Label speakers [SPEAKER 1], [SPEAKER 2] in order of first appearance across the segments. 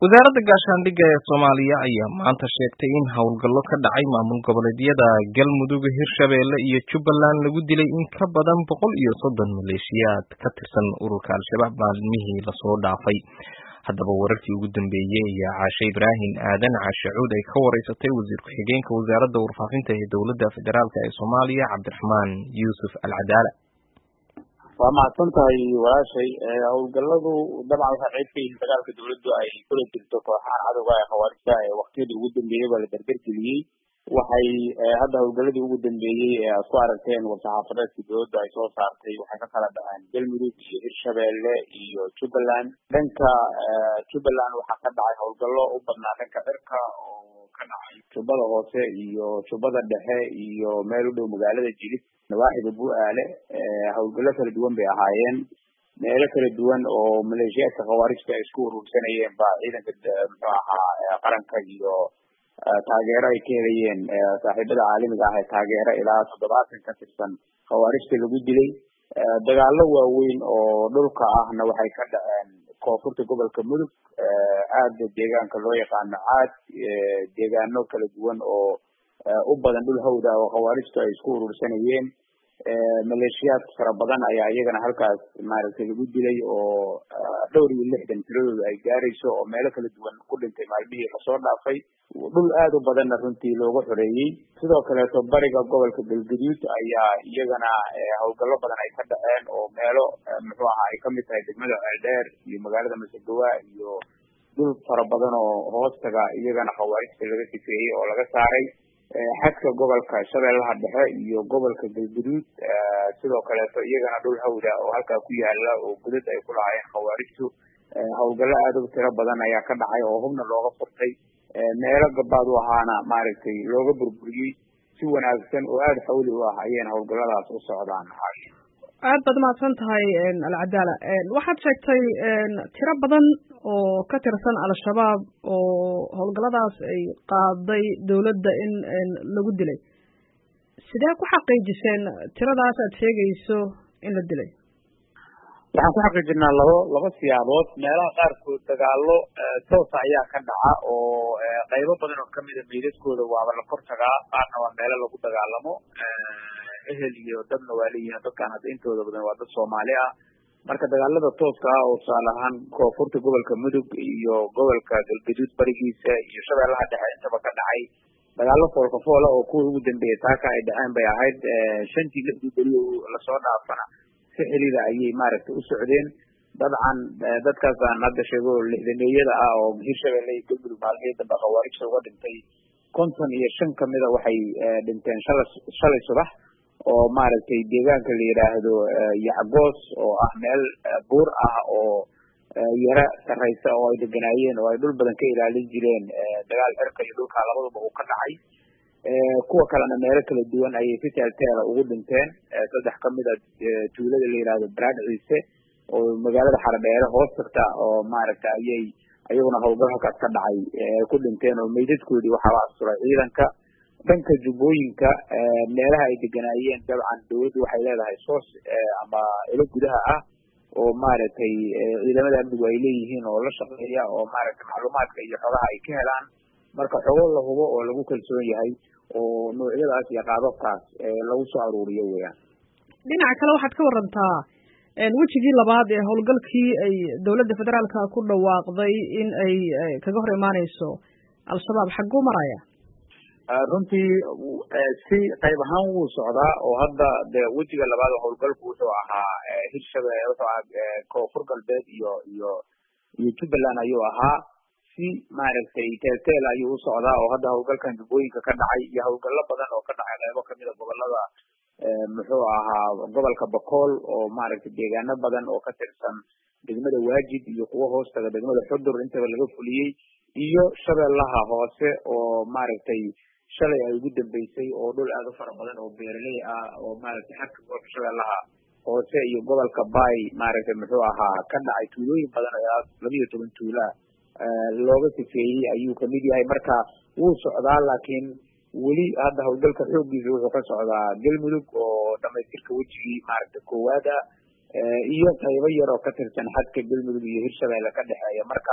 [SPEAKER 1] Wasaaradda Gaashaandhigga ee Soomaaliya ayaa maanta sheegtay in howlgallo ka dhacay maamul goboleedyada Galmudug, Hirshabelle iyo Jubbaland lagu dilay in ka badan 130 maleeshiyaad ka tirsan ururka Al-Shabaab maalmihii la soo dhaafay. Haddaba wararkii ugu dambeeyay ayaa Caashe Ibraahin Aadan Caashe Cuud ay ka wareysatay wasiir ku-xigeenka Wasaaradda Warfaafinta ee Dowladda Federaalka ee Soomaaliya Cabdiraxmaan Yuusuf Alcadaala.
[SPEAKER 2] waa mahadsantahay walaashay howlgalladu dabcan waxaa qayb ka yihiin dagaalka dowladdu ay kula jirto kooxahan cadowga ee khawaarijta ee waqtiyadii ugu dambeeyey baa la dardargeliyey. waxay hadda howlgalladii ugu dambeeyey ee aad ku aragteen war-saxaafadeedkii dowladdu ay soo saartay waxay ka kala dhaceen Galmudug iyo Hirshabelle iyo Jubbaland. dhanka Jubbaland waxaa ka dhacay howlgallo u badnaa dhanka cirka oo ka dhacay Jubbada Hoose iyo Jubbada Dhexe iyo meel u dhow magaalada Jilib nawaaxiga Bu'aale. howlgallo kala duwan bay ahaayeen, meelo kala duwan oo maleeshiyaadka khawaarijta ay isku urursanayeen baa ciidanka muxuu ahaa qaranka iyo taageero ay ka helayeen saaxiibada caalamiga ah ee taageero ilaa 70 ka tirsan khawaarijta lagu dilay. dagaallo waaweyn oo dhulka ahna waxay ka dhaceen koonfurta gobolka Mudug, aada deegaanka loo yaqaano Caad, deegaano kala duwan oo u badan dhul hawd ah oo khawaarijtu ay isku urursanayeen. maleeshiyaad fara badan ayaa iyagana halkaas maaragtay lagu dilay oo dhowr iyo 60 tiradooda ay gaarayso oo meelo kala duwan ku dhintay maalmihii lasoo dhaafay. dhul aada u badanna runtii looga xoreeyey. sidoo kaleeto bariga gobolka Galgaduud ayaa iyagana howlgallo badan ay ka dhaceen oo meelo muxuu ahaa ay kamid tahay degmada Ceeldheer iyo magaalada Masagawa iyo dhul fara badan oo hoostaga iyagana khawaarijta laga sifeeyey oo laga saaray. xadka gobolka Shabeellaha Dhexe iyo gobolka Galgaduud sidoo kaleeto iyagana dhul hawd ah oo halkaa ku yaala oo gudad ay ku lahaayeen khawaarijtu. howlgallo aada u tiro badan ayaa ka dhacay oo hubna looga furtay. meelo gabaad u ahaana maaragtay looga burburiyey si wanaagsan oo aada xawli u ah ayayna howlgalladaas u socdaan.
[SPEAKER 3] aad baad mahadsan tahay Alcadaala. waxaad sheegtay tiro badan oo ka tirsan Al-Shabaab oo howlgalladaas ay qaaday dowladda in lagu dilay. sidee ku xaqiijiseen tiradaas aad sheegayso in la dilay?
[SPEAKER 2] waxaan ku xaqiijinaa laba siyaabood. meelaha qaarkood dagaallo toosa ayaa ka dhaca oo qaybo badan oo kamid a meydadkooda waaba la kor tagaa, qaarna waa meelo lagu dagaalamo. ehel iyo dadna waa leeyihiin, dadkaan hadda intooda badan waa dad Soomaali ah. marka dagaalada tooska ah oo tusaale ahaan koonfurta gobolka Mudug iyo gobolka Galgaduud barigiisa iyo Shabeellaha Dhexe intaba ka dhacay dagaallo foolka-fool ah oo kuwa ugu dambeeyay taaka ay dhaceen bay ahayd. 5-6 beri lasoo dhaafana si xiriira ayay maaragtay u socdeen. dabcan dadkaas aan hadda sheego 60-meeyada ah oo Hirshabelle iyo Galmudug maalmihii dambe khawaarijta uga dhintay 55 kamida waxay dhinteen shalay subax oo maaragtay deegaanka la yiraahdo Yacgoos oo ah meel buur ah oo yara sareysa oo ay deganaayeen oo ay dhul badan ka ilaalin jireen dagaal cirka iyo dhulka labadaba uu ka dhacay. kuwa kalena meelo kala duwan ayay si teel ugu dhinteen. 3 kamid ah tuulada la yiraahdo Brad Ciise oo magaalada Xaradheere hoos tagta oo maaragtay ayaguna howlgal halkaas ka dhacay ku dhinteen oo meydadkoodii waxaa la asuray ciidanka. dhanka Jubbooyinka meelaha ay deganaayeen dabcan dowladdu waxay leedahay soos ama ilo gudaha ah oo maaragtay ciidamada amnigu ay leeyihiin oo la shaqeeya oo maaragtay macluumaadka iyo xogaha ay ka helaan. marka xogo la hubo oo lagu kalsoon yahay oo noocyadaas iyo qaababkaas lagu soo aruuriyo weeyaan.
[SPEAKER 3] dhinaca kale waxaad ka warantaa wejigii labaad ee howlgalkii ay dowladda federaalka ku dhawaaqday in ay kaga hor imaaneyso Al-Shabaab xaguu maraya?
[SPEAKER 2] runtii si qayb ahaan wuu socdaa oo hadda dee wejiga labaad oo howlgalku wuxuu ahaa Hirshabelle, wuxuu ahaa koonfur galbeed iyo Jubbaland ayuu ahaa. si maaragtay teel ayuu u socdaa oo hadda howlgalkan Jubbooyinka ka dhacay iyo howlgallo badan oo ka dhacay qaybo kamid a gobolada muxuu ahaa gobolka Bakool oo maaragtay deegaano badan oo ka tirsan degmada Waajid iyo kuwa hoostaga degmada Xudur intaba laga fuliyey, iyo Shabeellaha Hoose oo maaragtay shalay ay ugu dambeysay oo dhul aad u fara badan oo beeraley ah oo maaragtay xagga gobolka Shabeellaha Hoose iyo gobolka Bay maaragtay muxuu ahaa ka dhacay tuulooyin badan oo 12 tuula looga sifeeyey ayuu kamid yahay. marka wuu socdaa laakiin weli hadda howlgalka xooggiisa wuxuu ka socdaa Galmudug oo dhamaystirka wejigii maaragtay koowaad ah iyo qaybo yar oo ka tirsan xadka Galmudug iyo Hirshabelle ka dhexeeya. marka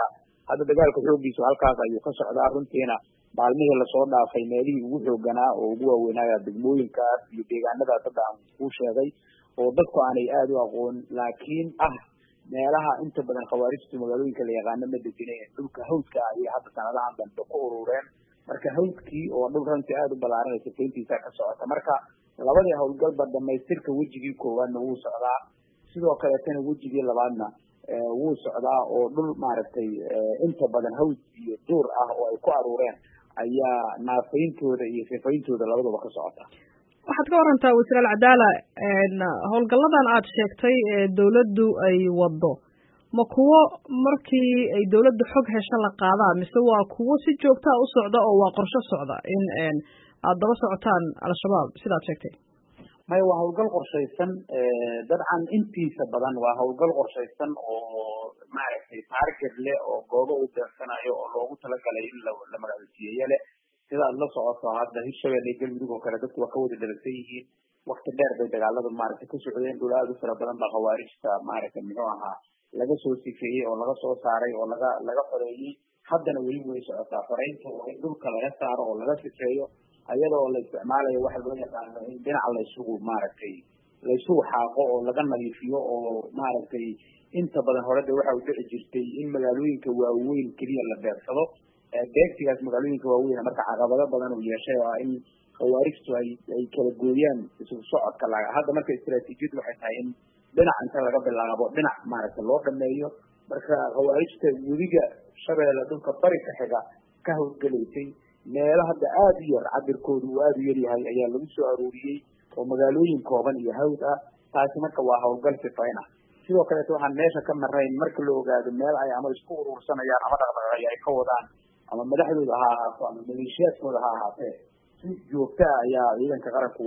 [SPEAKER 2] hadda dagaalka xoogiisu halkaas ayuu ka socdaa runtiina maalmihii lasoo dhaafay meelihii ugu xooganaa oo ugu waaweynaya degmooyinkaas iyo deegaanadaas hadda aan kuu sheegay oo dadku aanay aada u aqoon laakiin meelaha inta badan khawaarijtu magaalooyinka la yaqaano ma dejineen dhulka hawdka ayay hadda sanadahan dambe ku urureen marka hawdkii oo dhul runtii aada u ballaaranay sifayntiisa ka socota marka labadii howlgalba dhamaystirka wejigii koowaadna wuu socdaa sidoo kaleetana wejigii labaadna wuu socdaa oo dhul maaragtay inta badan hawd iyo duur ah oo ay ku aruureen ayaa naafayntooda iyo sifayntooda labadaba ka socota.
[SPEAKER 3] waxaad ka warantaa wasiir alcadaala howlgalladan aad sheegtay ee dawladdu ay wado ma kuwo markii ay dawladdu xog hesho la qaadaa mise waa kuwo si joogtaa u socda oo waa qorshe socda in aad daba socotaan al-shabaab sidaad sheegtay?
[SPEAKER 2] maya waa howlgal qorshaysan dabcan intiisa badan waa howlgal qorshaysan oo maaragtay target leh oo goobo u beegsanayo oo loogu talagalay in la magacalsiiyeyo leh sidaad la socoto hadda hirshabelle iyo galmudug oo kale dadku waa ka wada dhalagsan yihiin wakti dheer bay dagaaladu maaragtay ka socdeen dhul aada u fara badan baa khawaarijta maaragtay muxuu ahaa laga soo sifeeyey oo laga soo saaray oo laga xoreeyey haddana weli way socotaa xoreynta oo in dhulka laga saaro oo laga sifeeyo ayadoo la isticmaalayo waxa loo yaqaano in dhinaca laysugu maaragtay laysugu xaaqo oo laga nadiifiyo oo maaragtay inta badan hore de waxa u dhici jirtay in magaalooyinka waaweyn keliya la beegsado beegsigaas magaalooyinka waaweyn marka caqabado badan uu yeeshay oo in khawaarijtu ay kala gooyaan isu socodka hadda marka istaraatiijiyadu waxay tahay in dhinac inta laga bilaabo dhinac maaragtay loo dhameeyo marka khawaarijta webiga shabeelle dhulka bari ka xiga ka howlgalaysay meelo hadda aada u yar cabirkoodu uu aada u yaryahay ayaa lagu soo aruuriyey oo magaalooyin kooban iyo hawd ah taasi marka waa howlgal sifayn ah sidoo kaleeto waxaan meesha ka marayn marka la ogaado meel ay ama isku urursanayaan ama dhaqdhaqaaqyo ay ka wadaan ama madaxdooda ha ahaato ama maleeshiyaadkooda ha ahaatee si joogta ah ayaa ciidanka qaranku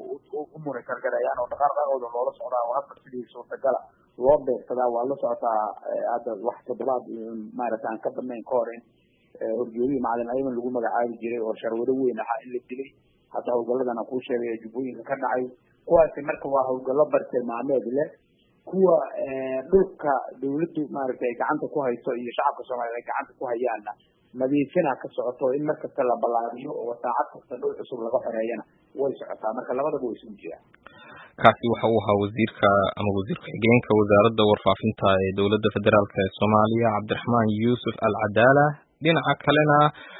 [SPEAKER 2] u monitor garayaan oo dhaqaaqooda loola socdaa oo hadda sidii suurtagala loo beegsadaa waa la socotaa hadda wax toddobaad maaragta aan ka badnayn ka hor in horjoogihii macalin ayman lagu magacaabi jiray oo sharwado weyn ahaa in la dilay hadda howlgalladan aan kuu sheegay ee jubbooyinka ka dhacay kuwaasi marka waa howlgallo bartilmaameed leh kuwa dhulka dawladdu maaragtay ay gacanta ku hayso iyo shacabka soomaaliya ay gacanta ku hayaanna nadiifina ka socoto in markasta la ballaariyo oo saacad kasta dhul cusub laga xoreeyana way socotaa marka labadaba way isugu jiraan.
[SPEAKER 1] kaasi waxa uu ahaa wasiirka ama wasiir ku-xigeenka wasaaradda warfaafinta ee dowladda federaalk ee Soomaaliya Cabdiraxmaan Yuusuf Alcadaala. dhinaca kalena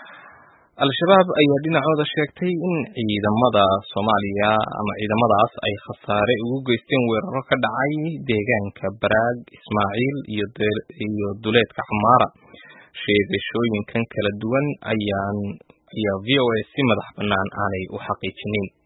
[SPEAKER 1] al-shabaab ayaa dhinacooda sheegtay in ciidamada Soomaaliya ama ciidamadaas ay khasaare ugu geysteen weeraro ka dhacay deegaanka Baraag Ismaaciil iyo duleedka Xamaara. sheegashooyinkan kala duwan ayaa VOA si madax bannaan aanay u xaqiijinin.